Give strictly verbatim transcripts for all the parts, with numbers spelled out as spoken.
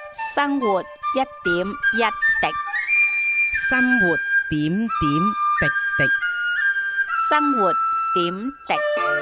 生活一點一滴， 生活點點滴滴。 生活點滴。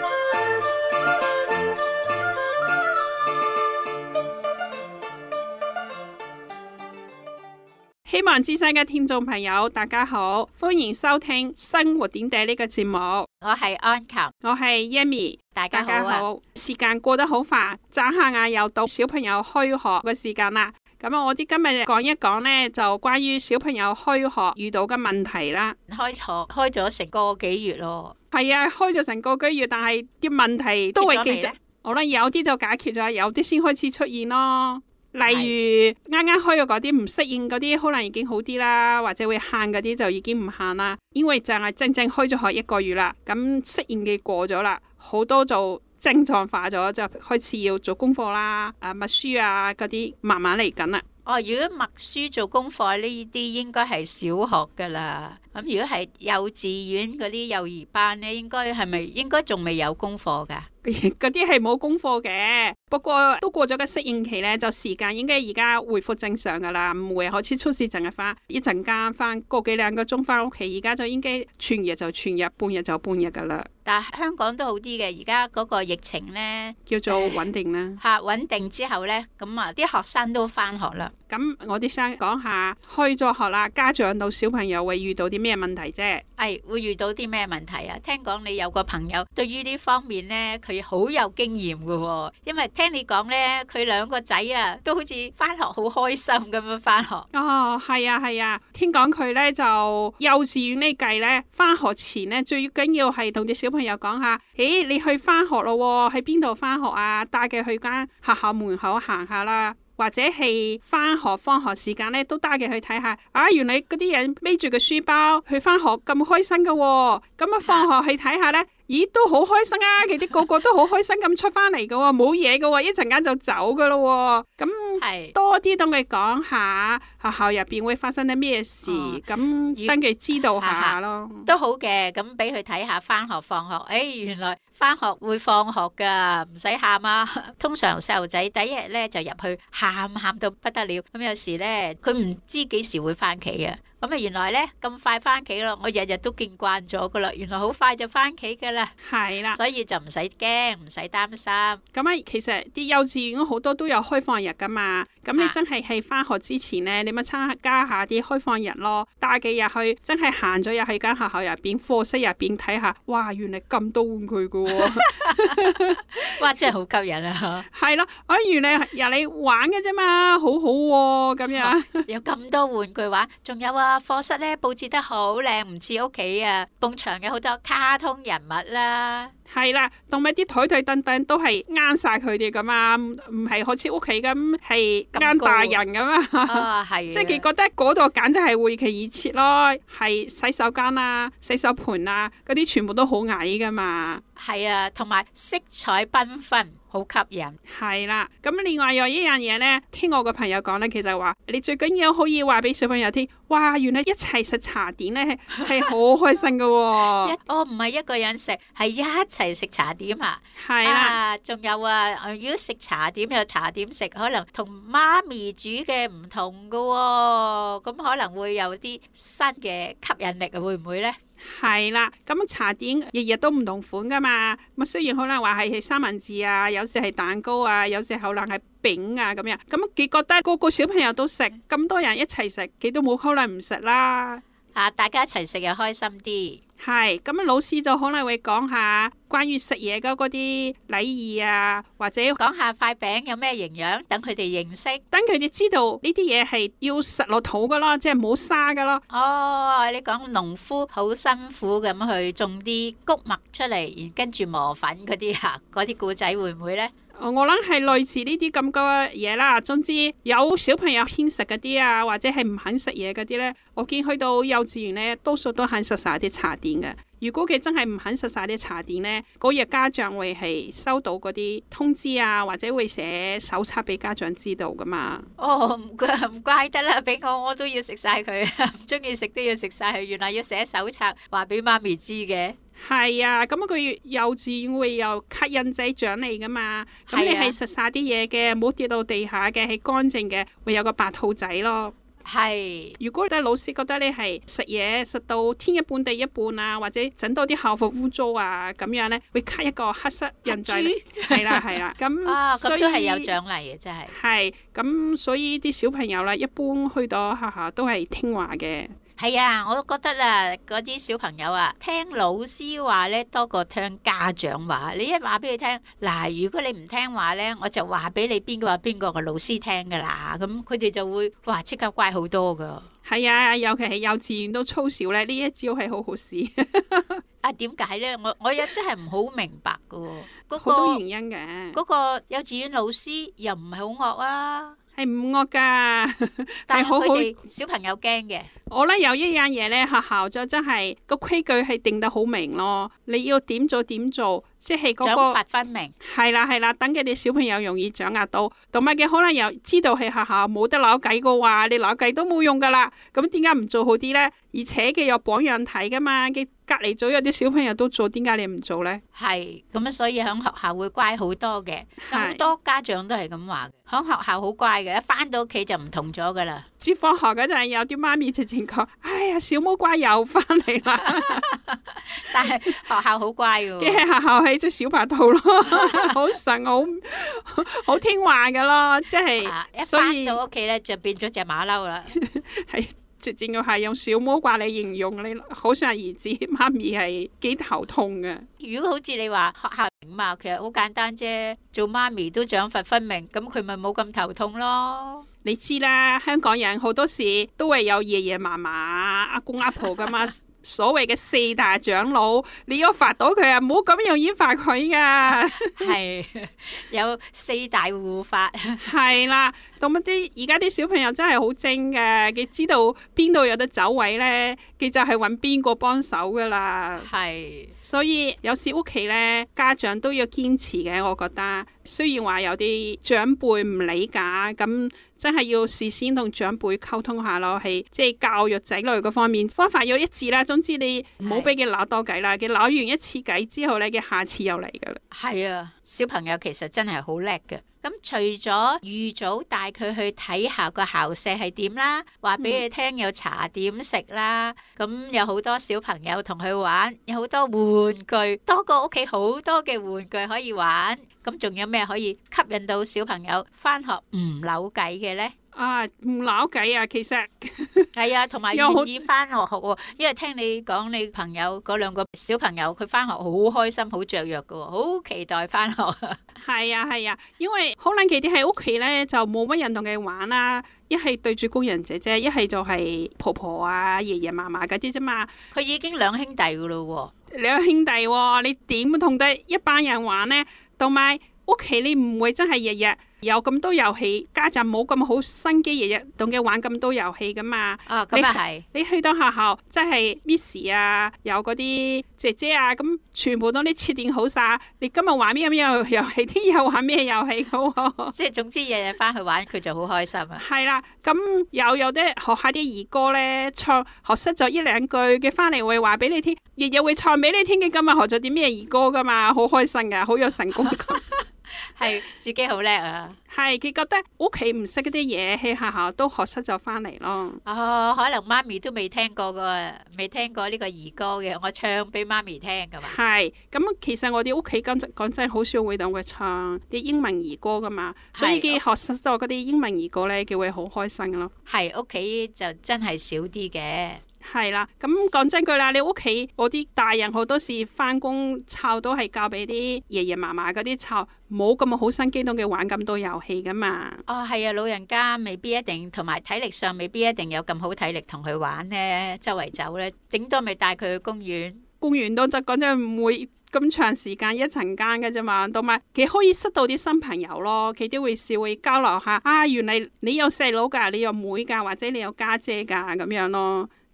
希望之聲嘅聽眾朋友大家好，歡迎收聽生活點滴呢個節目。 我係安琴， 我係 Yami， 大家好啊。 大家好，時間過得好快，眨下眼又到小朋友開學嘅時間啦。咁啊，我哋今日講一講呢，就關於小朋友開學遇到嘅問題啦。 開學開咗成個幾月咯。 係啊，開咗成個幾月，但係啲問題都會繼續。我諗有啲就解決咗，有啲先開始出現咯。例如啱啱開咗嗰啲唔適應嗰啲，可能已經好啲啦，或者會喊嗰啲就已經唔喊啦。因為就係正正開咗學一個月啦，咁適應嘅過咗啦，好多就症狀化咗，就開始要做功課啦，啊默書啊嗰啲慢慢嚟緊啦。 哦，如果默書做功課呢啲應該係小學噶啦，咁如果係幼稚園嗰啲幼兒班呢，應該係咪應該仲未有功課噶？ 嗰啲係冇功課嘅，不過都過咗個適應期呢，就時間應該而家恢復正常噶啦，唔會好似初時淨係翻一陣間翻個幾兩個鐘翻屋企，而家就應該全日就全日，半日就半日噶啦。 但係香港都好啲嘅，而家嗰個疫情呢， 叫做穩定啦。 吓、穩定之後呢，咁啊啲學生都翻學啦。 咁我哋想講下開咗學啦，家長到小朋友會遇到啲咩問題啫？ 係會遇到啲咩問題啊？聽講你有個朋友對於呢方面呢，佢好有經驗㗎喎，因為聽你講呢，佢兩個仔啊都好似翻學好開心咁樣翻學。 哦，係啊係啊，聽講佢呢就幼稚園呢計呢，翻學前呢最緊要係同啲小朋友講下，誒你去翻學咯，喺邊度翻學啊？帶佢去間學校門口行下啦。或者係翻學放學時間咧，都帶佢去睇下。啊，原來嗰啲人孭住個書包去翻學咁開心噶喎。咁啊，放學去睇下咧，咦，都好開心啊！佢哋個個都好開心咁出翻嚟噶喎，冇嘢噶喎，一陣間就走噶咯喎。咁多啲同佢講下學校入邊會發生啲咩事，咁等佢知道下咯。 都好嘅，咁俾佢睇下翻學放學。誒、哎，原來翻學會放學噶，唔使喊啊。通常細路仔第一日咧就入去喊喊到不得了，咁有時咧佢唔知幾時會翻屋企啊。咁啊，原來咧咁快翻屋企咯，我日日都見慣咗噶啦，原來好快就翻屋企噶啦。 係啦， 所以就唔使驚，唔使擔心。 咁啊，其實啲幼稚園好多都有開放日噶嘛，咁你真係喺翻學之前咧，你咪參加下啲開放日咯，帶幾日去，真係行咗入去間學校入邊課室入邊睇下，哇，原來咁多玩具噶喎， 哇，真係好吸引啊！ 係咯，啊，原來入嚟玩嘅啫嘛，好好喎，咁樣有咁多玩具玩，仲有啊。課室咧佈置得好靚，唔似屋企啊！埲牆有好多卡通人物啦， 係啦，同埋啲台台凳凳都係啱晒佢哋噶嘛，唔係好似屋企咁係啱大人噶嘛。 啊，係， 即係佢覺得嗰度簡直係會期熱切咯，係洗手間啊、洗手盆啊嗰啲全部都好矮噶嘛。 係啊，同埋色彩繽紛，好吸引。 係啦，咁另外有一樣嘢呢，聽我個朋友講呢，其實話你最緊要可以話俾小朋友聽，哇，原來一齊食茶點呢係好開心噶喎。 一哦，唔係一個人食，係一齊食茶點啊。 係啦， 仲、啊、有啊，如果食茶點有茶點食，可能同媽咪煮嘅唔同噶喎，咁可能會有啲新嘅吸引力啊，會唔會呢？ 係啦，咁茶點日日都唔同款噶嘛，咁雖然可能話係係三文治啊，有時係蛋糕啊，有時可能係餅啊咁樣，咁佢覺得個個小朋友都食，咁多人一齊食，佢都冇可能唔食啦。 啊，大家一齊食又開心啲。 係，咁老師就可能會講下關於食嘢嘅嗰啲禮儀啊，或者講下塊餅有咩營養，等佢哋認識， 等佢哋知道呢啲嘢係要食落肚噶咯，即係冇沙噶咯。 哦，你講農夫好辛苦咁去種啲穀物出嚟，然跟住磨粉嗰啲啊，嗰啲故仔會唔會呢？ 我諗係類似呢啲咁嘅嘢啦。總之有小朋友偏食嗰啲啊，或者係唔肯食嘢嗰啲呢，我見去到幼稚園呢，多數都肯食晒啲茶點嘅。如果佢真係唔肯食晒啲茶點呢，嗰日家長會係收到嗰啲通知啊，或者會寫手冊俾家長知道噶嘛。 哦，唔怪唔怪得啦，俾我我都要食晒佢，唔中意食都要食晒佢。原來要寫手冊話俾媽咪知嘅。 係啊，咁佢幼稚園會有吸印仔獎勵噶嘛，咁你係食晒啲嘢嘅，冇跌到地下嘅，係乾淨嘅，會有個白兔仔咯。 係， 如果啲老師覺得你係食嘢食到天一半地一半啊，或者整到啲校服污糟啊，咁樣咧會刻一個黑色印仔，係啦係啦，咁啊， 所以咁都係有獎勵嘅，真係。 係，咁所以啲小朋友啦，一般去到學校都係聽話嘅。 係啊，我都覺得啦，嗰啲小朋友啊，聽老師話咧多過聽家長話。你一話俾佢聽，嗱，如果你唔聽話咧，我就話俾你邊個話邊個嘅老師聽噶啦。咁佢哋就會哇，即刻乖好多噶。 係啊，尤其係幼稚園都操少咧，呢一招係好好使。 啊，點解咧？我我又真係唔好明白噶。嗰好多個原因嘅。 嗰個幼稚園老師又唔係好惡啊， 係唔惡噶， 但係係好好。 佢哋小朋友驚嘅。 我咧有一樣嘢咧，學校就真係個規矩係定得好明咯。你要點做點做，即係嗰獎個罰分明。 係啦係啦，等佢哋小朋友容易掌握到。同埋嘅可能又知道係學校冇得扭計嘅話，你扭計都冇用噶啦。咁點解唔做好啲咧？而且嘅有榜樣睇噶嘛，嘅隔離組有啲小朋友都做，點解你唔做咧？ 係咁，所以喺學校會乖好多嘅。好係多家長都係咁話嘅，喺學校好乖嘅，一翻到屋企就唔同咗噶啦。 接放學嗰陣有啲媽咪直情講：哎呀，小魔怪又翻嚟啦！ 但係學校好乖嘅嘅喎。 學校係隻小白兔咯，好神，好好聽話噶咯，即係、 啊一所以翻到屋企咧就變咗隻馬騮啦。 係直接要係用小魔怪嚟形容你，可想而知媽咪係幾頭痛嘅。 如果好似你話學校嘛，其實好簡單啫，做媽咪都獎罰分明，咁佢咪冇咁頭痛咯。 你知啦，香港人好多時都係有爺爺嫲嫲、阿公阿婆噶嘛。所謂嘅四大長老，你要罰到佢啊，唔好咁容易罰佢噶。 係有四大護法。 係啦，咁啲而家啲小朋友真係好精嘅，佢知道邊度有得走位咧，佢就係揾邊個幫手噶啦。 係所以有時屋企咧，家長都要堅持嘅，我覺得。雖然話有啲長輩唔理解，咁真係要事先同長輩溝通下咯，係即係教育仔女嗰方面方法要一致啦。總之你唔好俾佢扭多計啦，佢扭完一次計之後咧，佢下次又嚟噶啦。 係啊，小朋友其實真係好叻嘅。咁除咗預早帶佢去睇下個校舍係點啦，話俾佢聽有茶點食啦，咁、嗯、有好多小朋友同佢玩，有好多玩具，多過屋企好多嘅玩具可以玩。咁仲有咩可以吸引到小朋友返學唔扭計嘅呢？ 啊，唔扭計啊，其實係啊，同埋願意返學學喎，因為聽你講你朋友嗰兩個小朋友，佢返學好開心，好雀躍㗎，好期待返學。 係啊係啊，因為可能佢哋喺屋企咧就冇乜人同佢玩啦，一係對住工人姐姐，一係就係婆婆啊、爺爺嫲嫲嗰啲啫嘛。 佢已經兩兄弟噶咯喎， 兩兄弟喎、哦，你點同得一班人玩呢？同埋屋企你唔會真係日日有咁多遊戲，家陣冇咁好心機，日日同佢玩咁多遊戲噶嘛。 啊，咁啊係。 你去到學校，即係 Miss 啊，有嗰啲姐姐啊，咁全部都啲設定好晒。你今日玩咩咩遊戲，聽日玩咩遊戲噶喎。 即係總之日日翻去玩，佢就好開心啊。 係啦，咁又有啲學下啲兒歌咧，唱學識咗一兩句嘅翻嚟會話俾你聽，日日會唱俾你聽嘅。今日學咗啲咩兒歌噶嘛，好開心噶，好有成功感。 係自己好叻啊！ 係佢覺得屋企唔識嗰啲嘢，喺學校都學識咗翻嚟咯。 哦，可能媽咪都未聽過個，未聽過呢個兒歌嘅，我唱俾媽咪聽噶嘛。 係咁，其實我哋屋企講真講真，好少會同佢唱啲英文兒歌噶嘛，所以佢學識咗嗰啲英文兒歌咧，佢會好開心咯。 係屋企就真係少啲嘅。 係啦，咁講真句啦，你屋企嗰啲大人好多時翻工湊都係教俾啲爺爺嫲嫲嗰啲湊，冇咁好心機同佢玩咁多遊戲噶嘛。 哦，係啊，老人家未必一定，同埋體力上未必一定有咁好體力同佢玩呢，周圍走呢，頂多咪帶佢去公園。 公園都就講真唔會咁長時間一陣間嘅啫嘛，同埋佢可以識到啲新朋友咯，佢都會笑會交流下啊，原來你有細佬噶，你有妹噶，或者你有家姐噶咁樣咯。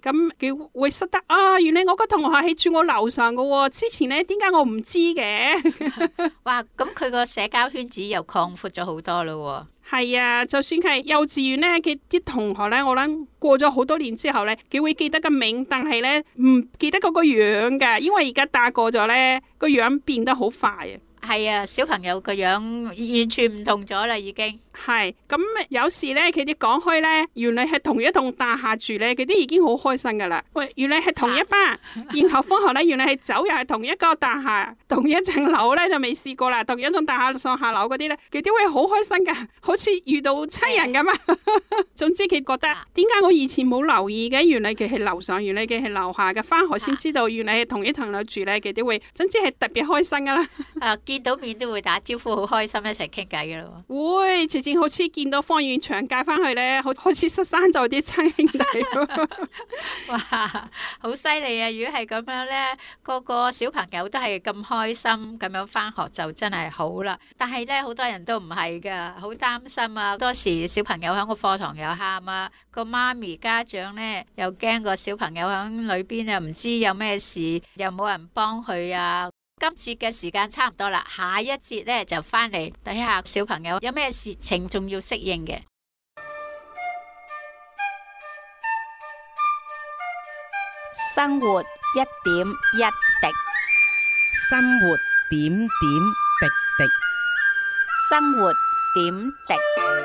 咁佢會識得啊，原來我個同學係住我樓上噶，之前咧點解我唔知嘅？ 哇！咁佢個社交圈子又擴闊咗好多咯。 係啊，就算係幼稚園咧，佢啲同學咧，我諗過咗好多年之後咧，佢會記得個名，但係咧唔記得嗰個樣噶，因為而家大個咗咧，個樣變得好快啊。 係啊，小朋友個樣完全唔同咗啦，已經。 係咁有時咧，佢哋講開咧，原來係同一棟大廈住咧，佢啲已經好開心噶啦。喂，原來係同一班，啊、然後放學咧，原來係走又係同一個大廈，同一層樓咧就未試過啦。同一棟大廈上下樓嗰啲咧，佢哋會好開心噶，好似遇到親人咁啊。總之佢覺得點解我以前冇留意嘅，原來佢係樓上，原來佢係樓下嘅，翻學先知道原來係同一層樓住咧，佢哋會總之係特別開心噶啦。 啊，見到面都會打招呼，好開心一齊傾偈噶咯。 會，直接好似見到方遠祥街翻去咧，好好似失散咗啲親兄弟。 哇，好犀利啊！如果係咁樣咧，個個小朋友都係咁開心咁樣翻學就真係好啦。但係咧，好多人都唔係噶，好擔心啊。好多時小朋友喺個課堂又喊啊，個媽咪家長咧又驚個小朋友喺裏邊又唔知有咩事，又冇人幫佢啊。今節嘅時間差唔多啦，下一節咧就翻嚟睇下小朋友有咩事情仲要適應嘅。 生活一點一滴， 生活點點滴滴。 生活點滴。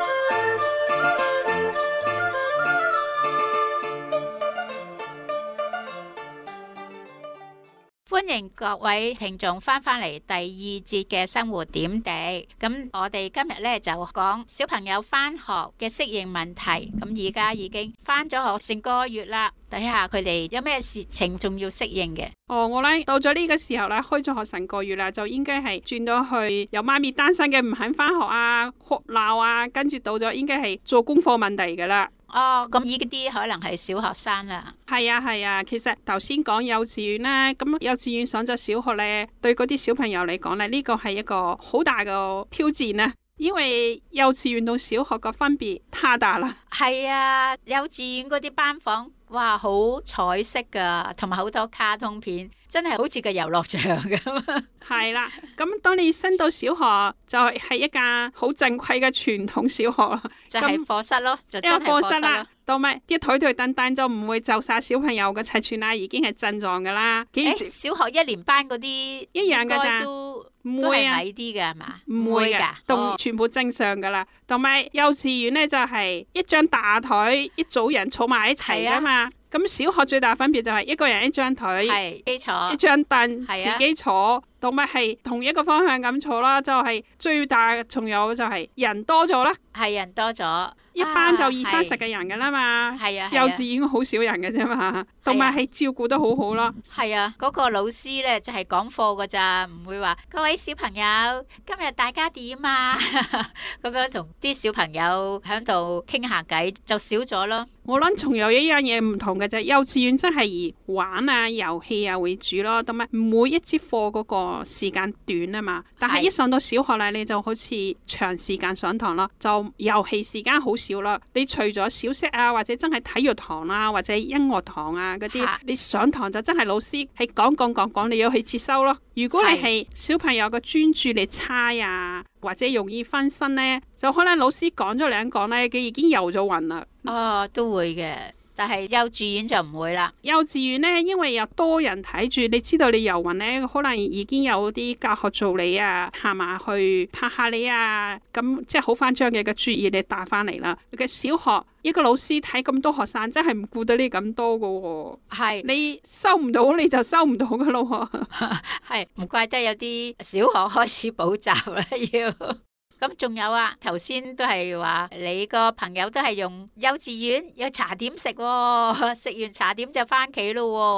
歡迎各位聽眾翻返嚟第二節嘅生活點滴。咁我哋今日咧就講小朋友翻學嘅適應問題。咁而家已經翻咗學成個月啦，睇下佢哋有咩事情仲要適應嘅。 哦，我咧到咗呢個時候咧，開咗學成個月啦，就應該係轉到去有媽咪單身嘅唔肯翻學啊、哭鬧啊，跟住到咗應該係做功課問題噶啦。 哦，咁呢啲可能係小學生啦。 係啊係啊，其實頭先講幼稚園咧，咁幼稚園上咗小學咧，對嗰啲小朋友嚟講咧，呢個係一個好大嘅挑戰啊！因為幼稚園到小學個分別太大啦。 係啊，幼稚園嗰啲班房，哇，好彩色噶，同埋好多卡通片，真係好似個遊樂場咁。係啦，咁當你升到小學，就係一間好正規嘅傳統小學啦， 就係課室咯，就真係課室啦。 同埋啲台台凳凳就唔會就晒小朋友嘅尺寸啦，已經係正常噶啦。 誒，小學一年班嗰啲一樣噶咋， 唔會啊，矮啲嘅係嘛？ 唔會噶，都全部正常噶啦。同埋幼稚園咧就係一張大台，一組人坐埋一齊噶嘛。咁小學最大分別就係一個人一張台， 係基礎， 一張凳， 係自己坐，同埋係同一個方向咁坐啦。就係最大，仲有就係人多咗啦， 係人多咗。 一班就二三十個人噶啦嘛， 係啊， 幼稚園好少人嘅啫嘛，同埋係照顧得好好咯。 係啊，嗰個老師咧就係講課噶咋，唔會話各位小朋友今日大家點啊咁樣同啲小朋友喺度傾下偈就少咗咯。 我諗仲有一樣嘢唔同嘅啫，幼稚園真係以玩啊、遊戲啊為主咯，同埋唔會一節課嗰個時間短啊嘛。但係一上到小學咧，你就好似長時間上堂咯，就遊戲時間好少啦。你除咗小息啊，或者真係體育堂啊，或者音樂堂啊嗰啲，你上堂就真係老師係講講講講，你要去接收咯。如果你係小朋友嘅專注力差啊，或者容易分心呢，就可能老師講咗兩講呢，佢已經遊咗暈啦。 哦，都會嘅，但係幼稚園就唔會啦。 幼稚園呢，因為有多人睇住，你知道你遊暈呢，可能已經有啲教學助理啊，行埋去拍下你啊，咁即係好翻將佢嘅注意力帶翻嚟啦。嘅小學一個老師睇咁多學生，真係唔顧得你咁多噶喎。係你收唔到，你就收唔到噶咯。 係唔怪得有啲小學開始補習啦要。咁仲有啊，頭先都係話你個朋友都係用幼稚園有茶點食喎，食完茶點就翻屋企咯。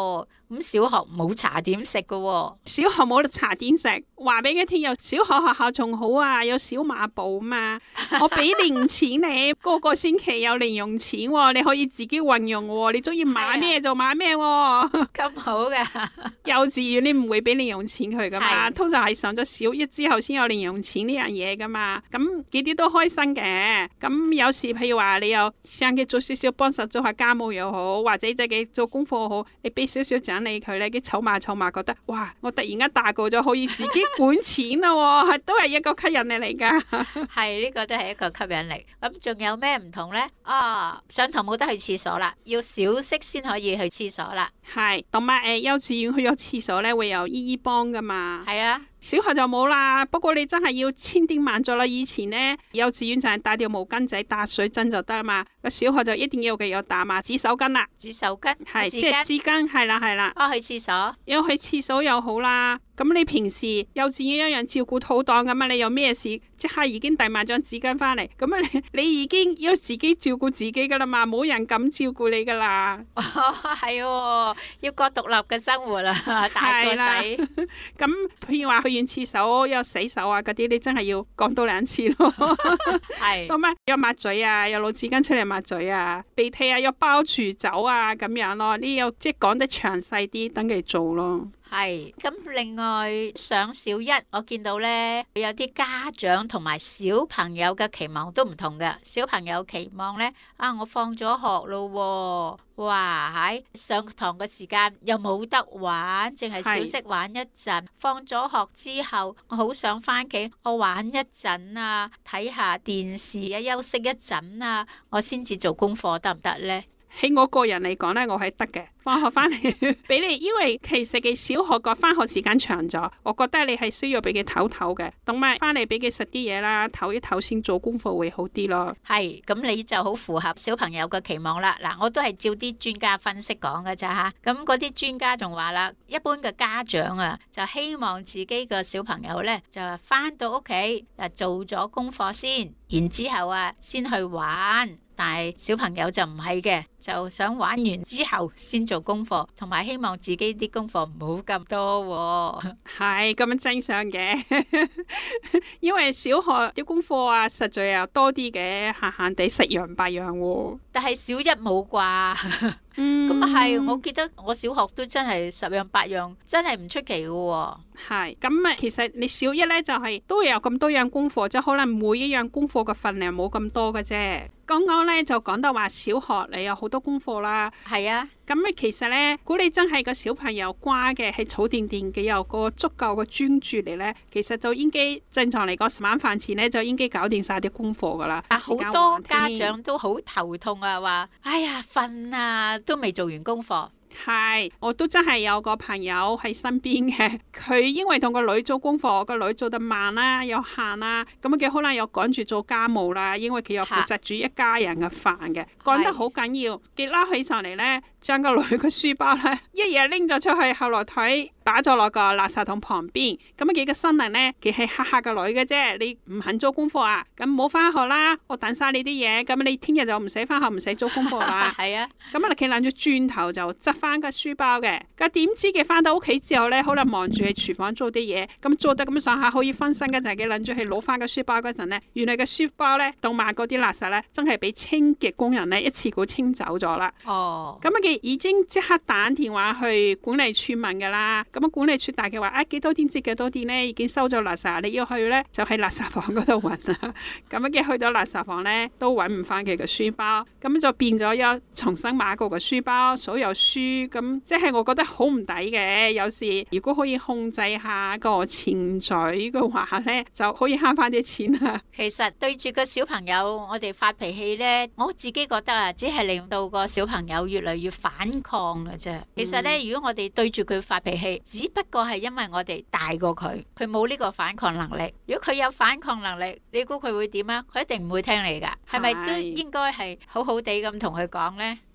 咁小學冇茶點食噶喎， 小學冇茶點食，話俾佢聽有小學學校仲好啊，有小賣部嘛，我俾零錢你，個個星期有零用錢喎，你可以自己運用喎，你中意買咩就買咩喎， 咁好㗎。 幼稚園你唔會俾零用錢佢噶嘛，通常係上咗小一之後先有零用錢呢樣嘢噶嘛，咁幾啲都開心嘅。咁有時譬如話你又想佢做少少幫手做下家務又好，或者即係佢做功課好，你俾少少獎勵佢咧，佢湊埋湊埋覺得哇，我突然間大個咗可以自己管錢啦，係都係一個吸引力嚟噶。係呢個都係一個吸引力。咁仲有咩唔同呢？啊，上堂冇得去廁所啦，要小息先可以去廁所啦。 係，同埋誒幼稚園去咗廁所咧會有姨姨幫噶嘛。 係啊。 小學就冇啦，不過你真係要千叮萬囑啦。以前呢，幼稚園就係帶條毛巾仔打水針就得啦嘛。個小學就一定要嘅有打嘛，紙手巾啦， 紙手巾係即係紙巾，係啦係啦。 哦，去廁所， 要去廁所又好啦。咁你平時幼稚園一樣照顧肚檔咁啊，你有咩事即刻已經遞埋張紙巾翻嚟，咁啊你你已經要自己照顧自己噶啦嘛，冇人敢照顧你噶啦。 哦，係喎，要過獨立嘅生活啦，大個仔。 咁譬如話去完廁所有洗手啊嗰啲，你真係要講多兩次咯。係。同埋有抹嘴啊，有攞紙巾出嚟抹嘴啊，鼻涕啊有包住走啊咁樣咯，呢有即係講得詳細啲，等佢做咯。 係，咁另外上小一，我見到呢，有啲家長同埋小朋友嘅期望都唔同嘅。小朋友期望呢，啊我放咗學咯，哇喺上堂嘅時間又冇得玩，淨係小息玩一陣。放咗學之後，我好想翻屋企，我玩一陣啊，睇下電視啊，休息一陣啊，我先至做功課得唔得呢？ 喺我個人嚟講呢，我係得嘅。放學翻嚟俾你，因為其實嘅小學個翻學時間長咗，我覺得你係需要俾佢唞唞嘅，同埋翻嚟俾佢食啲嘢啦，唞一唞先做功課會好啲咯。 係，咁你就好符合小朋友嘅期望啦。嗱，我都係照啲專家分析講㗎咋吓，咁嗰啲專家仲話啦，一般嘅家長啊，就希望自己個小朋友呢，就翻到屋企啊做咗功課先，然之後啊先去玩。但係小朋友就唔係嘅，就想玩完之後先做功課，同埋希望自己啲功課唔好咁多。 係咁樣正常嘅，因為小學啲功課啊，實在又多啲嘅，閒閒地十樣八樣。 但係小一冇啩。嗯，咁啊係，我記得我小學都真係十樣八樣，真係唔出奇嘅。 係，咁啊，其實你小一咧就係、是、都有咁多樣功課，即係可能每一樣功課嘅份量冇咁多嘅啫。剛剛咧就講到話小學你有好多功課啦， 係啊。 咁啊，其實咧，如果你真係個小朋友乖嘅，係草甸甸嘅，有個足夠嘅專注力咧，其實就應該正常嚟講，晚飯前咧就應該搞掂晒啲功課噶啦。 好多家長都好頭痛啊，話哎呀瞓啊，都未做完功課。 係，我都真係有個朋友喺身邊嘅，佢因為同個女做功課，個女做得慢啦，有限啦，咁佢可能又趕住做家務啦，因為佢又負責煮一家人嘅飯嘅，趕得好緊要。佢拉起上嚟呢，將個女嘅書包呢，一嘢拎咗出去後來腿，打咗落個垃圾桶旁邊。咁啊，幾個新人呢，佢係嚇嚇個女嘅啫，你唔肯做功課啊？咁冇翻學啦，我等晒你啲嘢，咁你聽日就唔使翻學，唔使做功課啦。係啊，咁啊，佢諗住轉頭就執翻個書包嘅，咁點知佢翻到屋企之後呢，可能望住喺廚房做啲嘢，咁做得咁上下可以分身嗰陣，佢諗住去攞翻個書包嗰陣呢，原來個書包呢，同埋嗰啲垃圾呢，真係俾清潔工人呢一次過清走咗啦。哦，咁啊，佢已經即刻打電話去管理處問噶啦，咁啊管理處大嘅話啊，幾多點至幾多點呢已經收咗垃圾，你要去呢，就喺垃圾房嗰度揾啦。咁啊，佢去到垃圾房呢，都揾唔翻佢個書包，咁就變咗有重新買過個書包，所有書咁。即係我覺得好唔抵嘅，有時如果可以控制下個情緒嘅話呢，就可以慳翻啲錢啦。 其實對住個小朋友，我哋發脾氣呢，我自己覺得啊，只係令到個小朋友越嚟越反抗嘅啫。其實呢，如果我哋對住佢發脾氣，只不過係因為我哋大過佢，佢冇呢個反抗能力。如果佢有反抗能力，你估佢會點啊？佢一定唔會聽你噶，係咪都應該係好好地咁同佢講呢？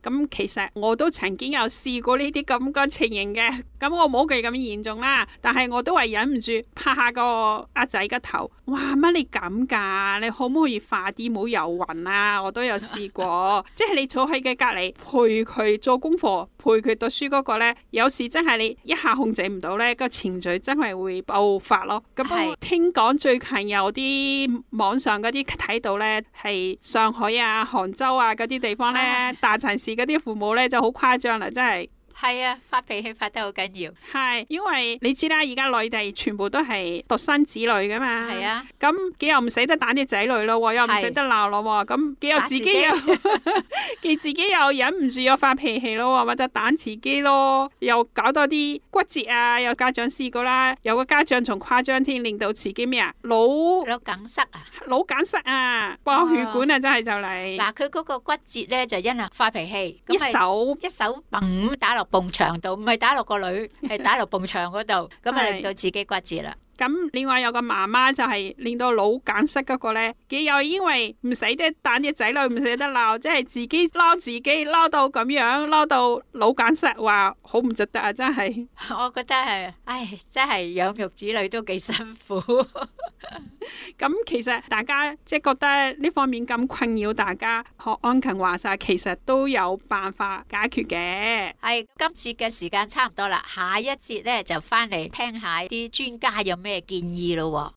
咁其實我都曾經有試過呢啲咁嘅情形嘅，咁我冇佢咁嚴重啦，但係我都係忍唔住拍下個阿仔個頭，哇，乜你咁噶？你可唔可以快啲冇遊魂啊？我都有試過，即係你坐喺佢隔籬陪佢做功課，陪佢讀書嗰個呢，有時真係你一下控制唔到呢，個情緒真係會爆發咯。咁我聽講最近有啲網上嗰啲睇到呢，係上海啊、杭州啊嗰啲地方呢，大城市嗰啲父母呢就好誇張啦，真係。 係啊，發脾氣發得好緊要。 係，因為你知啦，而家內地全部都係獨生子女噶嘛。係啊。 咁佢又唔捨得打啲仔女咯，又唔捨得鬧咯，咁佢又自己又佢自己又忍唔住又發脾氣咯，或者打自己咯，又搞多啲骨折啊！有家長試過啦，有個家長仲誇張添，令到自己咩啊腦腦梗塞啊， 腦梗塞啊，爆血管啊，真係就嚟。 嗱，佢嗰個骨折咧就因為發脾氣， 一手一手砰打落埲牆度，唔係打落個女，係打落埲牆嗰度，咁啊令到自己骨折啦。 咁另外有個媽媽就係令到腦梗塞嗰個咧，佢又因為唔捨得打啲仔女，唔捨得鬧，即係自己嬲自己嬲到咁樣，嬲到腦梗塞，話好唔值得啊！真係， 我覺得係，唉，真係養育子女都幾辛苦。 咁其實大家即係覺得呢方面咁困擾大家，學安勤話晒，其實都有辦法解決嘅。 係，今次嘅時間差唔多啦，下一節咧就翻嚟聽下啲專家有咩建議咯。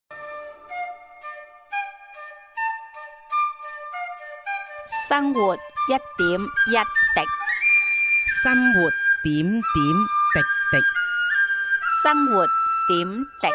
生活一點一滴， 生活點點滴滴， 生活點滴。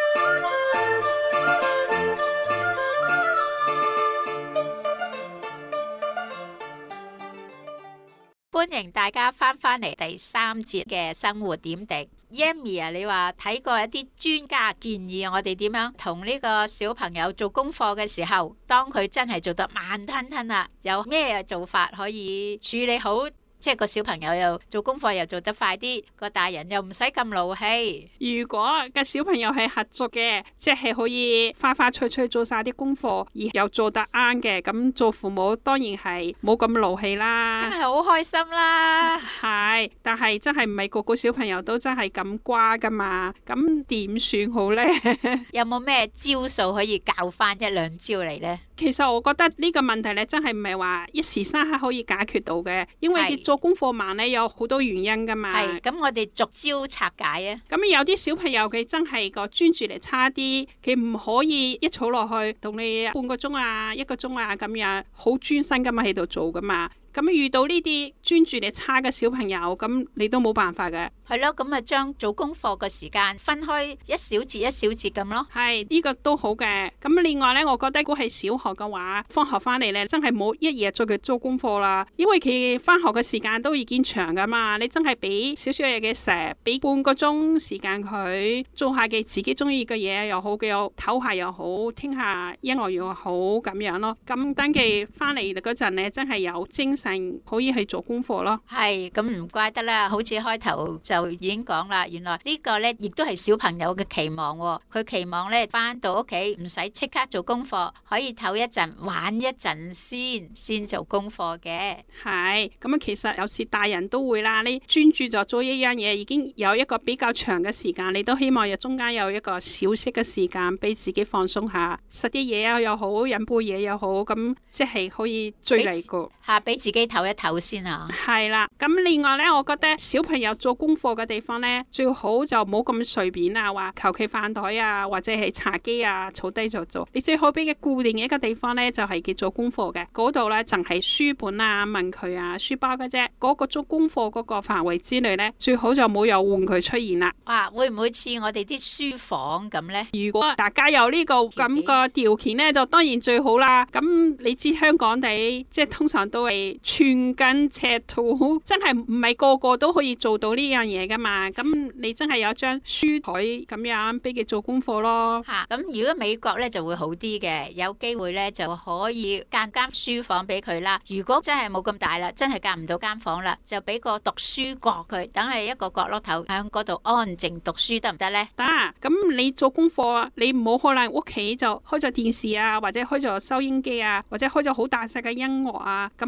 歡迎大家翻返嚟第三節嘅生活點滴。Yami 啊，你話睇過一啲專家建議，我哋點樣同呢個小朋友做功課嘅時候，當佢真係做得慢吞吞啦，有咩做法可以處理好？即係個小朋友又做功課又做得快啲，個大人又唔使咁勞氣。 如果個小朋友係合作嘅，即係可以快快脆脆做晒啲功課，而又做得啱嘅，咁做父母當然係冇咁勞氣啦， 梗係好開心啦。 係，但係真係唔係個個小朋友都真係咁乖噶嘛，咁點算好呢？ 有冇咩招數可以教翻一兩招嚟呢？ 其實我覺得呢個問題咧，真係唔係話一時三刻可以解決到嘅，因為佢做功課慢咧，有好多原因噶嘛。 係，咁我哋逐招拆解啊。 咁有啲小朋友佢真係個專注力差啲，佢唔可以一坐落去同你半個鐘啊、一個鐘啊咁樣好專心噶嘛喺度做噶嘛。咁遇到呢啲專注力差嘅小朋友，咁你都冇辦法嘅。 係咯，咁啊將做功課嘅時間分開一小節一小節咁咯。 係，呢個都好嘅。咁另外呢，我覺得如果係小學嘅話，放學翻嚟呢，真係冇一日再佢做功課啦，因為佢翻學嘅時間都已經長噶嘛。你真係俾少少嘢嘅食，俾半個鐘時間佢做下佢自己中意嘅嘢又好，佢又唞下又好，聽下音樂又好咁樣咯。咁等佢翻嚟嗰陣呢，真係有精神可以去做功課咯。 係，咁唔怪得啦，好似開頭就已經講啦，原來呢個呢亦都係小朋友嘅期望喎。佢期望呢翻到屋企唔使即刻做功課，可以唞一陣玩一陣先，先做功課嘅。 係，咁啊其實有時大人都會啦，你專注咗做一樣嘢，已經有一個比較長嘅時間，你都希望有中間有一個小息嘅時間俾自己放鬆下，食啲嘢啊又好，飲杯嘢又好，咁即係可以追嚟個吓，俾自己唞一唞先啊。 係啦，咁另外呢，我覺得小朋友做功課嘅地方呢，最好就冇咁隨便啊，話求其飯台啊，或者係茶几啊，坐低就做。你最好俾佢固定一個地方呢，就係叫做功課嘅，嗰度呢，淨係書本啊、文具啊、書包嘅啫。嗰個做功課嗰個範圍之內呢，最好就冇有玩具出現啦。 哇，會唔會似我哋啲書房咁呢？ 如果大家有呢個咁個條件呢，就當然最好啦。咁你知香港地即係通常都係寸金尺土，真係唔係個個都可以做到呢樣嘢噶嘛。咁你真係有張書台咁樣俾佢做功課咯。 吓，咁如果美國咧就會好啲嘅，有機會咧就可以間間書房俾佢啦。如果真係冇咁大啦，真係間唔到間房啦，就俾個讀書角佢，等係一個角落頭喺嗰度安靜讀書得唔得咧？ 得。咁你做功課，你冇可能屋企就開咗電視啊，或者開咗收音機啊，或者開咗好大聲嘅音樂啊，咁都會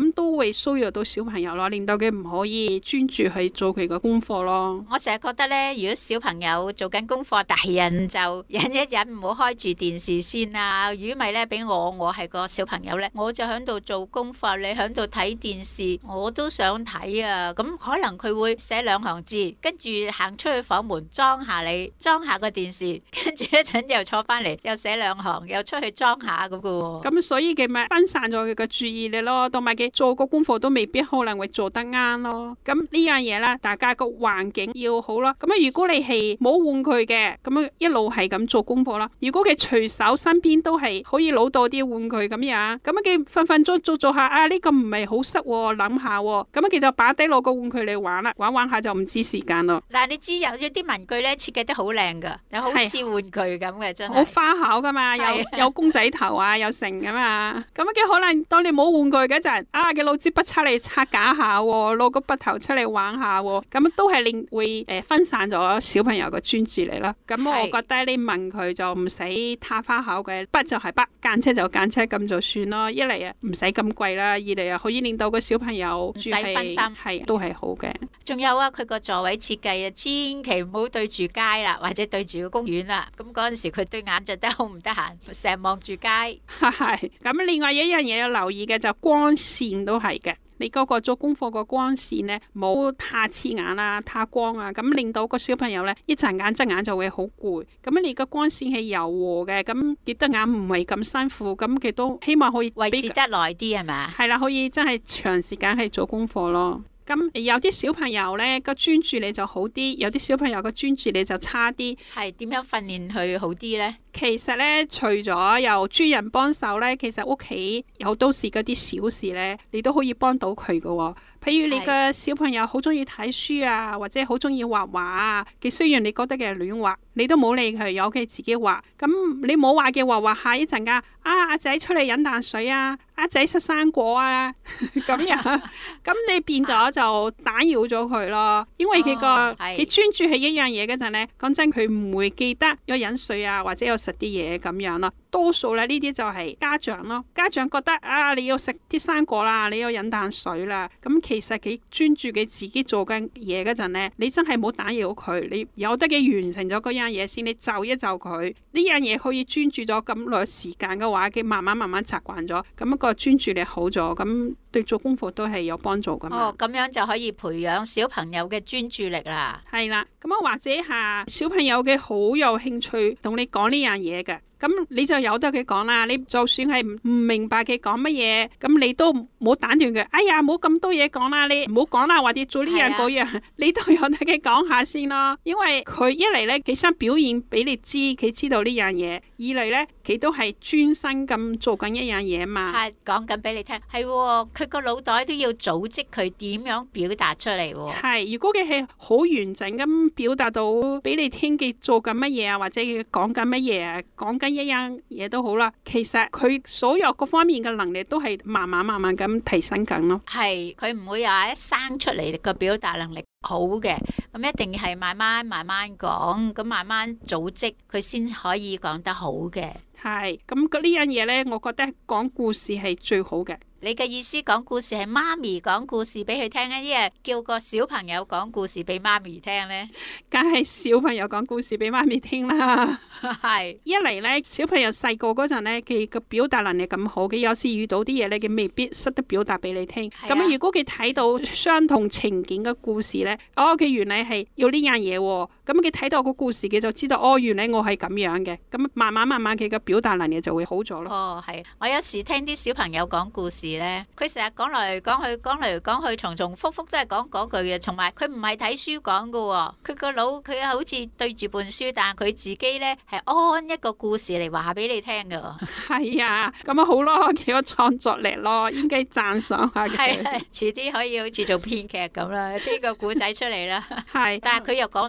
會騷擾到小朋友咯，令到佢唔可以專注去做佢嘅功課咯。 我成日覺得咧，如果小朋友做緊功課，大人就忍一忍，唔好開住電視先啊。如果唔係咧，俾我，我係個小朋友咧，我就喺度做功課，你喺度睇電視，我都想睇啊。咁可能佢會寫兩行字，跟住行出去房門裝下你，裝下個電視，跟住一陣又坐翻嚟，又寫兩行，又出去裝下咁嘅。 咁所以佢咪分散咗佢嘅注意力咯，同埋佢做個功課都未必可能會做得啱咯。咁呢樣嘢啦，大家個環境要好咯。咁啊，如果你係冇玩具嘅，咁啊一路係咁做功課啦。如果佢隨手身邊都係可以攞到啲玩具咁樣，咁啊佢分分鐘做做下啊呢個唔係好識喎，諗下喎，咁啊佢就擺低攞個玩具嚟玩啦，玩玩下就唔知時間咯。 嗱，你知有咗啲文具咧設計得好靚噶，就好似玩具咁嘅，真係好花巧噶嘛，有有公仔頭啊，有成噶嘛。咁啊佢可能當你冇玩具嗰陣，啊佢攞支筆出嚟擦假下，攞個筆頭出嚟玩下，咁都係令會誒分散咗小朋友嘅專注力啦。咁我覺得你問佢就唔使太花巧嘅，筆就係筆，間尺就間尺咁就算咯。一嚟啊唔使咁貴啦，二嚟啊可以令到個小朋友唔使分心， 係都係好嘅。 仲有啊，佢個座位設計啊，千祈唔好對住街啦，或者對住個公園啦。咁嗰陣時佢對眼就得好唔得閒，成日望住街。 係咁，另外一樣嘢要留意嘅就光線都係嘅。你嗰個做功課個光線呢，冇太刺眼啦，太光啊，咁令到個小朋友呢，一陣間隻眼就會好攰。咁你個光線係柔和嘅，咁跌得眼唔係咁辛苦，咁佢都希望可以維持得耐啲係嘛？ 係啦，可以真係長時間係做功課咯。咁有啲小朋友呢個專注力就好啲，有啲小朋友個專注力就差啲。 係點樣訓練佢好啲呢？ 其實呢，除咗有專人幫手呢，其實屋企有好多時嗰啲小事呢，你都可以幫到佢㗎喎。譬如你個小朋友好中意睇書啊，或者好中意畫畫啊，佢雖然你覺得佢係亂畫，你都冇理佢，由佢自己畫。咁你冇話嘅畫畫下一陣間，啊阿仔出嚟飲啖水啊，阿仔食生果啊，咁樣，咁你變咗就打擾咗佢咯。因為佢個佢專注係一樣嘢嗰陣呢，講真佢唔會記得有飲水啊，或者有食啲嘢咁樣咯。多數咧呢啲就係家長咯，家長覺得啊你要食啲生果啦，你要飲啖水啦，咁其實佢專注佢自己做緊嘢嗰陣呢，你真係冇打擾佢，你由得佢完成咗嗰樣嘢先，你就一就佢呢樣嘢可以專注咗咁耐時間嘅話，佢慢慢慢慢習慣咗，咁一個專注力好咗，咁對做功課都係有幫助噶嘛。 哦，咁樣就可以培養小朋友嘅專注力啦。 係啦，咁啊或者係小朋友嘅好有興趣同你講呢樣嘢嘅。咁你就由得佢講啦，你就算係唔明白佢講乜嘢，咁你都冇打斷佢。哎呀，冇咁多嘢講啦，你唔好講啦，或者做呢樣嗰樣，你都由得佢講下先咯。因為佢一嚟咧，佢想表現俾你知，佢知道呢樣嘢；二嚟咧，佢都係專心咁做緊一樣嘢嘛。 係講緊俾你聽，係佢個腦袋都要組織佢點樣表達出嚟。 係，如果佢係好完整咁表達到俾你聽，佢做緊乜嘢啊，或者佢講緊乜嘢啊，講緊一樣嘢都好啦，其實佢所有各方面嘅能力都係慢慢慢慢咁提升緊咯。 係，佢唔會話一生出嚟個表達能力好嘅，咁一定係慢慢慢慢講，咁慢慢組織佢先可以講得好嘅。 係，咁呢樣嘢呢，我覺得講故事係最好嘅。 你嘅意思講故事係媽咪講故事俾佢聽，一係叫個小朋友講故事俾媽咪聽呢？ 梗係小朋友講故事俾媽咪聽啦。 係一嚟呢，小朋友細個嗰陣呢，佢個表達能力咁好，佢有時遇到啲嘢呢，佢未必識得表達俾你聽。咁啊，如果佢睇到相同情景嘅故事呢，哦，佢原來係要呢樣嘢，咁佢睇到個故事，佢就知道哦，原來我係咁樣嘅。咁慢慢慢慢佢嘅表達能力就會好咗咯。 哦，係，我有時聽啲小朋友講故事咧，佢成日講嚟講去，講嚟講去，重重複複都係講嗰句嘅，同埋佢唔係睇書講噶，佢個腦佢好似對住本書，但係佢自己咧係按一個故事嚟話俾你聽噶。 係啊，咁啊好咯，幾有創作力咯，應該讚賞下佢。 係啊，遲啲可以好似做編劇咁啦，呢個故仔出嚟啦。係，但係佢又講得好有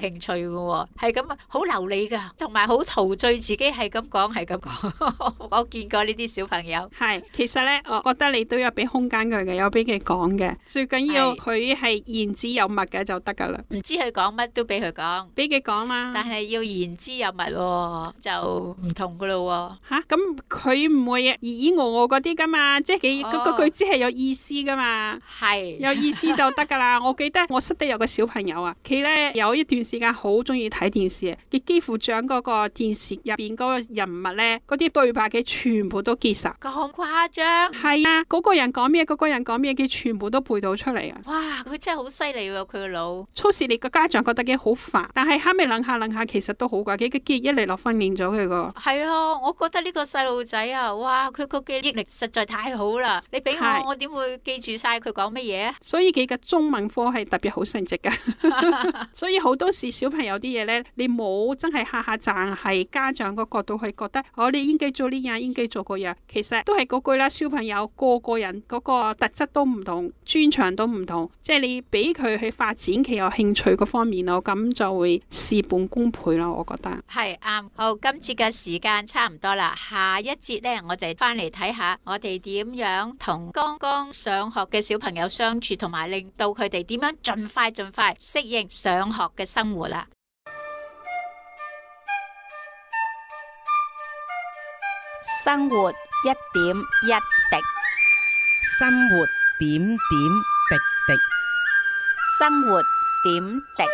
興趣嘅喎，係咁啊，好流利噶，同埋好陶醉自己，係咁講，係咁講。我見過呢啲小朋友。 係，其實咧，我覺得你都有俾空間佢嘅，有俾佢講嘅。最緊要佢係言之有物嘅就得噶啦。 唔知佢講乜都俾佢講， 俾佢講啦。 但係要言之有物喎，就唔同噶咯喎。 吓，咁佢唔會咿咿我我嗰啲噶嘛，即係佢嗰個句子係有意思噶嘛。 係有意思就得噶啦。我記得我識得有個小朋友啊，佢咧有一段時間好中意睇電視，佢幾乎將嗰個電視入邊嗰個人物咧，嗰啲對白嘅全部都記實。 咁誇張？ 係啊，嗰、嗰個人講咩，嗰、嗰個人講咩，佢全部都背到出嚟啊！ 哇，佢真係好犀利喎，佢個腦。 初時你個家長覺得佢好煩，但係後尾諗下諗下，其實都好噶，佢嘅記憶力落訓練咗佢個。 係啊，我覺得呢個細路仔啊，哇，佢個記憶力實在太好啦！你俾我，我點會記住晒佢講乜嘢？ 所以佢嘅中文科係特別好成績噶。所以好多時小朋友啲嘢咧，你冇真係下下讚係家長個角度去覺得，我哋應該做呢樣，應該做嗰樣，其實都係嗰句啦。小朋友個個人嗰個特質都唔同，專長都唔同，即係你俾佢去發展佢有興趣嗰方面咯，咁就會事半功倍咯。我覺得係啱。好，今次嘅時間差唔多啦，下一節呢，我哋翻嚟睇下我哋點樣同剛剛上學嘅小朋友相處，同埋令到佢哋點樣盡快盡快適應上學嘅生活啦。 生活一點一滴， 生活點點滴滴， 生活點滴。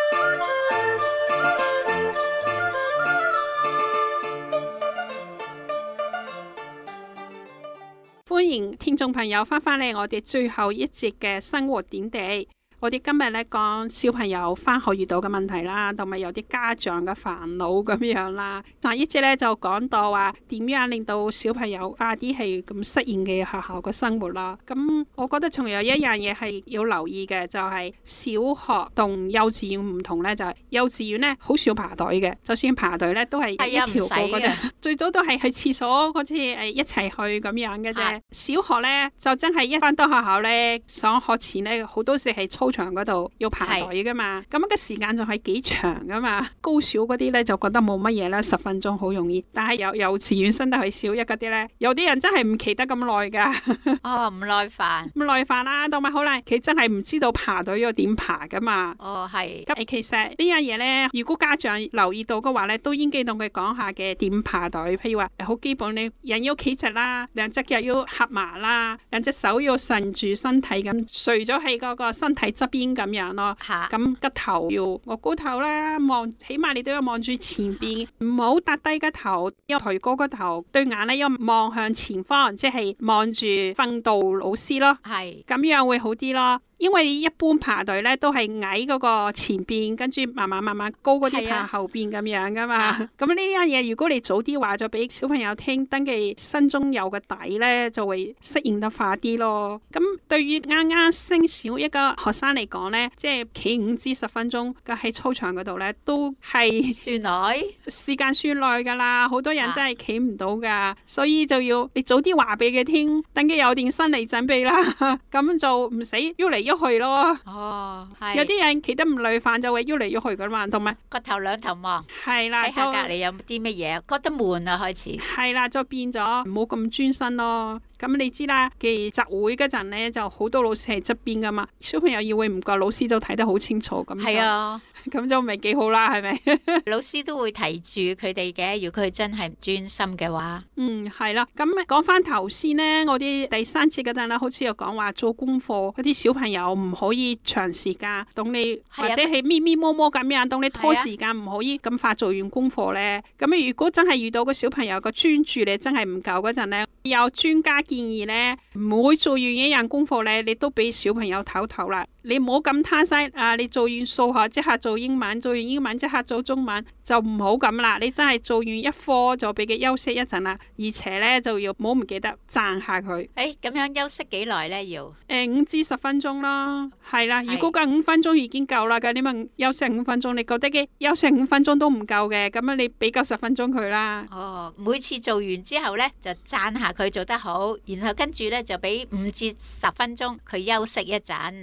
歡迎聽眾朋友翻返嚟我哋最後一節嘅生活點滴。我哋今日咧講小朋友翻學遇到嘅問題啦，同埋有啲家長嘅煩惱咁樣啦。上一節咧就講到話點樣令到小朋友快啲係咁適應嘅學校嘅生活啦。咁我覺得仲有一樣嘢係要留意嘅，就係小學同幼稚園唔同咧，就係幼稚園咧好少排隊嘅，就算排隊咧都係一條過嗰啲，最早都係去廁所好似誒一齊去咁樣嘅啫。啊、小學咧就真係一翻到學校咧，上學前咧好多時係操場嗰度要排隊噶嘛，咁樣嘅時間仲係幾長噶嘛。高小嗰啲咧就覺得冇乜嘢啦，十分鐘好容易。但係有幼稚園升得去小一嗰啲咧，有啲人真係唔企得咁耐噶。 哦，唔耐煩， 唔耐煩啦，同埋好難，佢真係唔知道排隊要點排噶嘛。 哦，係。 咁其實呢樣嘢咧，如果家長留意到嘅話咧，都應該同佢講下嘅點排隊。譬如話好基本，你人要企直啦，兩隻腳要合埋啦，兩隻手要順住身體咁垂咗喺嗰個身體側邊咁樣咯。咁個頭要我高頭啦，望起碼你都要望住前邊，唔好耷低個頭，要抬高個頭，對眼咧要望向前方，即係望住訓導老師咯。係咁樣會好啲咯。因為你一般排隊咧都係矮嗰個前邊，跟住慢慢慢慢高嗰啲排後邊咁樣噶嘛。咁呢樣嘢如果你早啲話咗俾小朋友聽，登記心中有個底咧，就會適應得快啲咯。咁對於啱啱升小一個學生嚟講咧，即係企五至十分鐘嘅喺操場嗰度咧，都係算耐， 時間算耐噶啦。好多人真係企唔到噶，所以就要你早啲話俾佢聽，等佢有啲心理準備啦。咁就唔使喐嚟喐去咯。哦，係。有啲人企得唔耐煩就會喐嚟喐去噶嘛，同埋個頭兩頭望。係啦， 睇下隔籬有啲乜嘢，覺得悶啊開始。 係啦，就變咗唔好咁專心咯。咁你知啦，嘅集會嗰陣咧，就好多老師喺側邊噶嘛，小朋友以為唔夠老師就睇得好清楚咁。係啊，咁就唔係幾好啦，係咪？ 老師都會提住佢哋嘅，如果佢真係唔專心嘅話。 嗯，係啦。咁講翻頭先呢，我啲第三節嗰陣咧，好似有講話做功課嗰啲小朋友唔可以長時間，等你或者係咪咪摸摸咁樣，等你拖時間，唔可以咁快做完功課咧。咁如果真係遇到個小朋友個專注力真係唔夠嗰陣咧，有專家建議咧，唔會做完一樣功課咧，你都俾小朋友唞唞啦。你唔好咁貪心啊！你做完數學即刻做英文，做完英文即刻做中文，就唔好咁啦。你真係做完一科就俾佢休息一陣啦，而且咧就要唔好唔記得讚下佢。 誒，咁樣休息幾耐咧？要誒五至十分鐘啦，係啦。如果個五分鐘已經夠啦嘅，你問休息五分鐘，你覺得嘅休息五分鐘都唔夠嘅，咁樣你俾夠十分鐘佢啦。 哦，每次做完之後咧就讚下佢做得好，然後跟住咧就俾五至十分鐘佢休息一陣。係。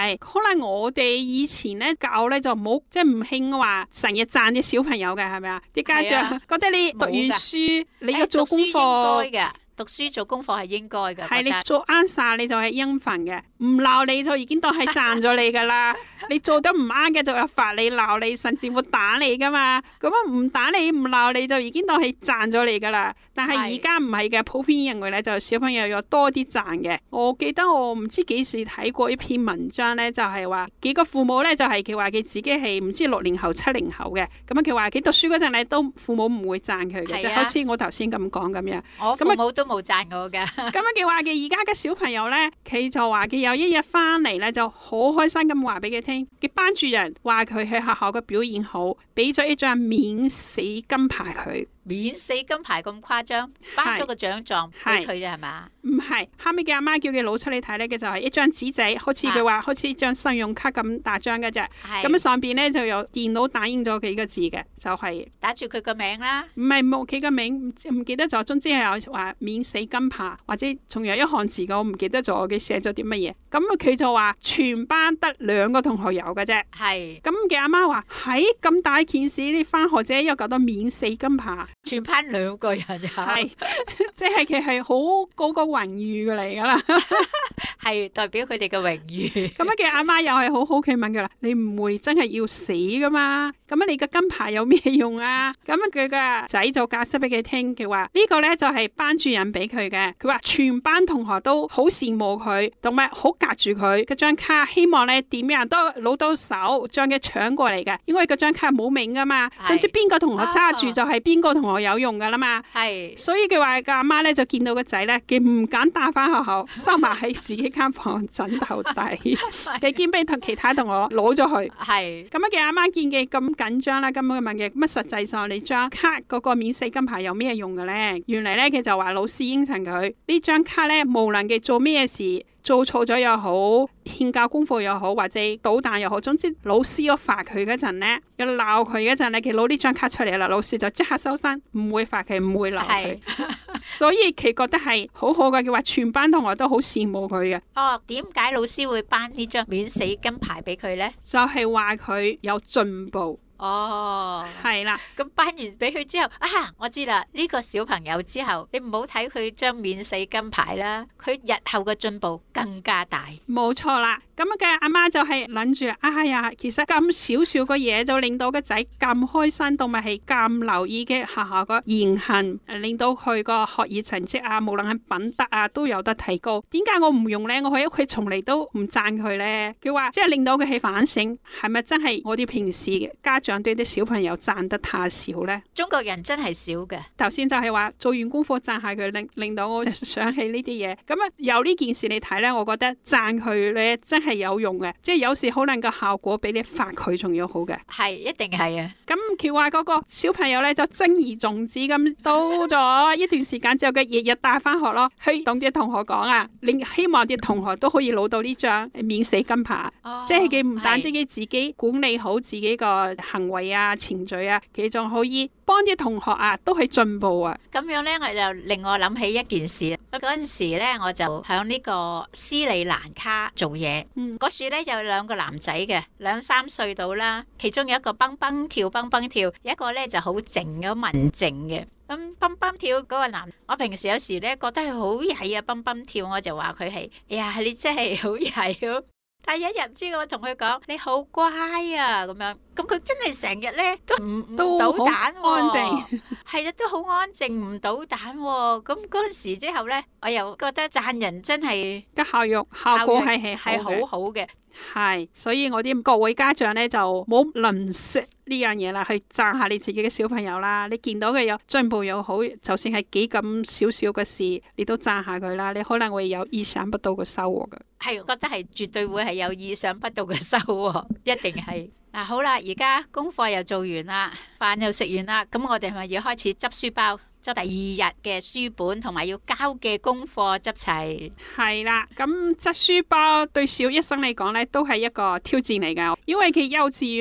係，可能我哋以前咧教咧就冇，即係唔興話成日讚啲小朋友嘅，係咪啊？啲家長覺得你讀完書，你要做功課嘅。讀書做功課係應該嘅， 係你做啱晒你就係應份嘅，唔鬧你就已經當係讚咗你噶啦。你做得唔啱嘅就有罰你、鬧你，甚至會打你噶嘛。咁啊唔打你唔鬧你就已經當係讚咗你噶啦。但係而家唔係嘅，普遍認為咧就小朋友有多啲讚嘅。我記得我唔知幾時睇過一篇文章咧，就係話幾個父母咧就係佢話佢自己係唔知六零後、七零後嘅，咁啊佢話佢讀書嗰陣咧都父母唔會讚佢嘅，就好似我頭先咁講咁樣。 我父母都冇讚我噶。 咁樣嘅話嘅而家嘅小朋友咧，佢就話佢有一日翻嚟咧就好開心咁話俾佢聽，嘅班主任話佢喺學校嘅表現好，俾咗一張免死金牌佢。 免死金牌咁誇張，頒咗個獎狀俾佢啫係嘛？ 唔係，後尾嘅阿媽叫佢攞出嚟睇咧，嘅就係一張紙仔，好似佢話好似張信用卡咁大張嘅啫。咁上邊咧就有電腦打印咗幾個字嘅，就係、是、 打住佢個名啦。 唔係冇佢個名，唔記得咗。總之係有話免死金牌，或者仲有一行字嘅，我唔記得咗佢寫咗啲乜嘢。咁佢就話全班得兩個同學有嘅啫。係。咁嘅阿媽話喺咁大件事，你翻學者又搞到免死金牌。 全班兩個人有， 係即係佢係好高個榮譽嘅嚟噶啦， 係代表佢哋嘅榮譽。 咁樣嘅阿媽又係好好奇問佢啦，你唔會真係要死噶嘛？咁樣你嘅金牌有咩用啊？咁樣佢嘅仔就解釋俾佢聽，佢話呢個咧就係班主任俾佢嘅。佢話全班同學都好羨慕佢，同埋好隔住佢嗰張卡，希望咧點樣都攞到手將佢搶過嚟嘅，因為嗰張卡冇名噶嘛。總之邊個同學揸住就係邊個同學有用噶啦嘛。係，所以佢話個阿媽咧就見到個仔咧，佢唔敢帶翻學校，收埋喺自己間房枕頭底，佢兼俾同其他同學攞咗去。係咁樣嘅阿媽見嘅咁緊張啦，咁樣問嘅乜實際上你張卡嗰個免死金牌有咩用嘅咧？原嚟咧佢就話老師應承佢呢張卡咧，無論佢做咩事。做錯咗又好，欠交功課又好，或者搗蛋又好，總之老師要罰佢嗰陣咧，要鬧佢嗰陣咧，佢攞呢張卡出嚟啦，老師就即刻收身，唔會罰佢，唔會鬧佢。所以佢覺得係好好嘅，佢話全班同學都好羨慕佢嘅。 哦，點解老師會頒呢張免死金牌俾佢呢？ 就係話佢有進步。哦，係啦， 咁頒完俾佢之後，啊，我知啦，呢個小朋友之後，你唔好睇佢張免死金牌啦，佢日後嘅進步更加大。 冇錯啦，咁嘅阿媽就係諗住，哎呀，其實咁少少嘅嘢就令到個仔咁開心，同埋係咁留意嘅學校個言行，令到佢個學業成績啊，無論係品德啊，都有得提高。點解我唔用呢？我喺屋企從嚟都唔讚佢呢。佢話即係令到佢去反省，係咪真係我哋平時嘅家長對啲小朋友讚得太少呢？ 中國人真係少嘅。 頭先就係話做完功課讚下佢，令令到我想起呢啲嘢。咁啊，由呢件事你睇呢，我覺得讚佢咧真係有用嘅，即係有時可能個效果比你罰佢仲要好嘅。係，一定係啊。咁佢話嗰個小朋友咧就珍而重之咁，到咗一段時間之後，佢日日帶翻學咯，去同啲同學講啊，令希望啲同學都可以攞到呢張免死金牌。哦、即係佢唔單止佢自己管理好自己個行為啊、程序啊，佢仲可以幫啲同學啊都去進步啊。咁樣咧，我就令我諗起一件事。嗰陣時咧，我就響呢個斯里蘭卡做嘢。嗯，嗰時咧有兩個男仔嘅，兩三歲到啦。其中有一個蹦蹦跳蹦蹦跳，一個咧就好靜咁文靜嘅。咁蹦蹦跳嗰個男，我平時有時咧覺得佢好曳啊，蹦蹦跳，我就話佢係，哎呀，你真係好曳咯。但係有一日唔知我同佢講，你好乖啊咁樣，咁佢真係成日咧都唔唔搗蛋喎，安靜係啊，都好安靜唔搗蛋喎。咁嗰陣時之後咧，我又覺得讚人真係個效育效果係係係好好嘅。係，所以我啲各位家長咧就冇吝嗇呢樣嘢啦，去讚下你自己嘅小朋友啦。你見到佢有進步又好，就算係幾咁少少嘅事，你都讚下佢啦。你可能會有意想不到嘅收穫嘅。係，覺得係絕對會係有意想不到嘅收穫，一定係。嗱，好啦，而家功課又做完啦，飯又食完啦，咁我哋係咪要開始執書包？執第二日嘅書本同埋要交嘅功課執齊。係啦，咁執書包對小一生嚟講咧，都係一個挑戰嚟噶，因為佢幼稚園咧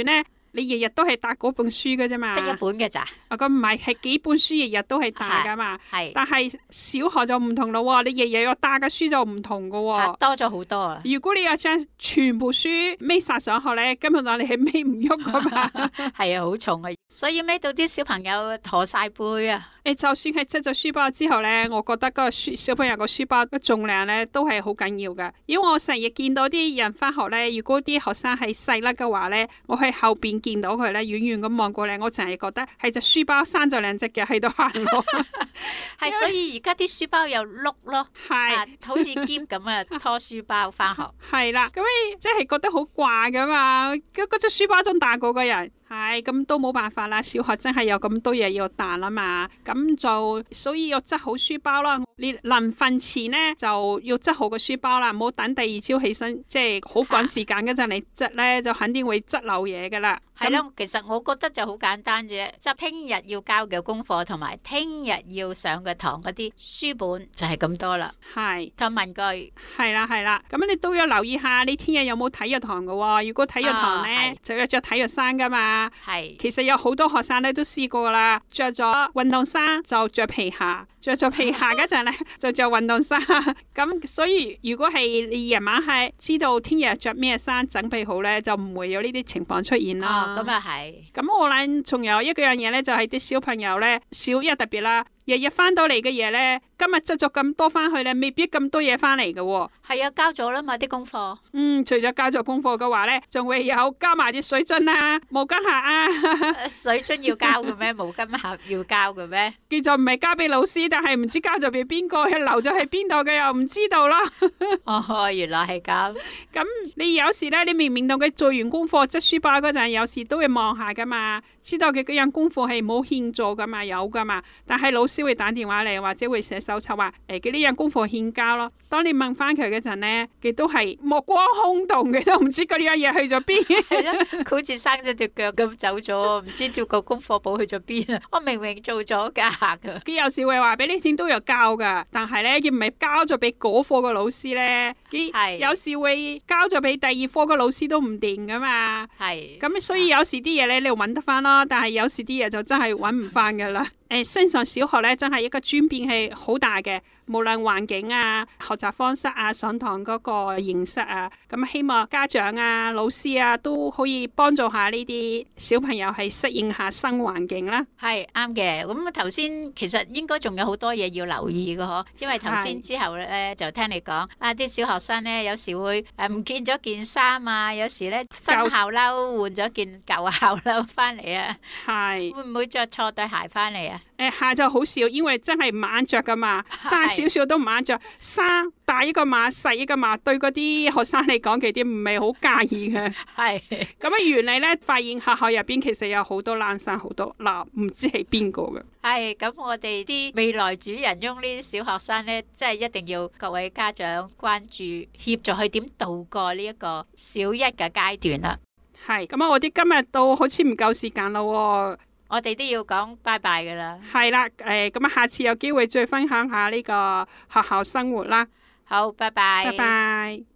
你日日都係帶嗰本書嘅啫嘛， 得一本嘅咋？ 啊，咁唔係，係幾本書日日都係帶噶嘛。 係， 但係小學就唔同咯，你日日要帶嘅書就唔同噶喎， 多咗好多啊！ 如果你有將全部書孭晒上學咧，根本上你係孭唔喐噶嘛。 係啊，好重啊，所以孭到啲小朋友駝晒背啊！ 誒，就算係執咗書包之後咧，我覺得個書小朋友個書包嘅重量咧都係好緊要噶。因為我成日見到啲人翻學咧，如果啲學生係細粒嘅話咧，我喺後邊見到佢咧，遠遠咁望過嚟，我淨係覺得係隻書包生咗兩隻腳喺度行咯。 係，所以而家啲書包又碌咯， 係啊，好似篋咁啊，拖書包翻學。 係啦，咁你即係覺得好怪噶嘛？嗰嗰隻書包仲大過個人。係咁都冇辦法啦，小學真係有咁多嘢要彈啦嘛，咁就所以要執好書包啦。你臨瞓前呢，就要執好個書包啦，唔好等第二朝起身，即係好趕時間嗰陣你執呢，就肯定會執漏嘢噶啦。 係咯，其實我覺得就好簡單啫，執聽日要交嘅功課同埋聽日要上嘅堂嗰啲書本就係咁多啦。 係同文具係啦係啦，咁你都要留意下你聽日有冇體育堂噶喎。如果體育堂呢，哦、就要着體育衫噶嘛。 係， 其實有好多學生咧都試過啦，着咗運動衫就着皮鞋，着咗皮鞋嗰陣咧就着運動衫。咁所以如果係你夜晚係知道聽日着咩衫，準備好咧，就唔會有呢啲情況出現啦。 咁啊係。咁我諗仲有一個樣嘢咧，就係啲小朋友咧，小一特別啦。日日翻到嚟嘅嘢呢，今日執咗咁多翻去咧，未必咁多嘢翻嚟嘅。 係啊，交咗啦嘛啲功課。 嗯，除咗交咗功課嘅話呢，仲會有加埋啲水樽啊、毛巾盒啊。 水樽要交嘅咩？毛巾盒要交嘅咩？ 叫做唔係交俾老師，但係唔知交咗俾邊個，留咗喺邊度嘅又唔知道啦。 哦，原來係咁。 咁你有時呢，你明明同佢做完功課執書包嗰陣，有時都會望下噶嘛，知道佢嗰樣功課係冇欠做噶嘛，有噶嘛，但係老師會打電話嚟，或者會寫手冊話誒，佢呢樣功課欠交咯。當你問翻佢嗰陣呢，佢都係目光空洞嘅，都唔知嗰樣嘢去咗邊。 係咯，佢好似生咗條腳咁走咗，唔知條個功課簿去咗邊啊！我明明做咗噶。 佢有時會話俾你聽都有交噶，但係呢，佢唔係交咗俾嗰科嘅老師呢，佢有時會交咗俾第二科嘅老師都唔定噶嘛。係咁，所以有時啲嘢咧你揾得翻咯，但係有時啲嘢就真係揾唔翻噶啦。誒，升上小學咧，真係一個轉變係好大嘅，無論環境啊、學習方式啊、上堂嗰個形式啊，咁希望家長啊、老師啊都可以幫助下呢啲小朋友係適應下新環境啦。 係啱嘅，咁啊頭先其實應該仲有好多嘢要留意嘅嗬，因為頭先之後咧就聽你講啊，啲小學生咧有時會誒唔見咗件衫啊，有時咧新校褸換咗件舊校褸翻嚟啊，係會唔會着錯對鞋翻嚟啊？ 誒，鞋就好少，因為真係唔啱着噶嘛，差少少都唔啱着。衫大一個碼，細一個碼，對嗰啲學生嚟講，佢哋唔係好介意嘅。係咁啊，原嚟咧發現學校入邊其實有好多冷衫，好多嗱，唔知係邊個嘅。 係咁，我哋啲未來主人翁呢啲小學生咧，真係一定要各位家長關注，協助佢點度過呢一個小一嘅階段啦。 係咁啊，我哋今日到好似唔夠時間咯。 我哋都要講拜拜噶啦， 係啦，誒，咁啊，下次有機會再分享下呢個學校生活啦。 好，拜拜， 拜拜。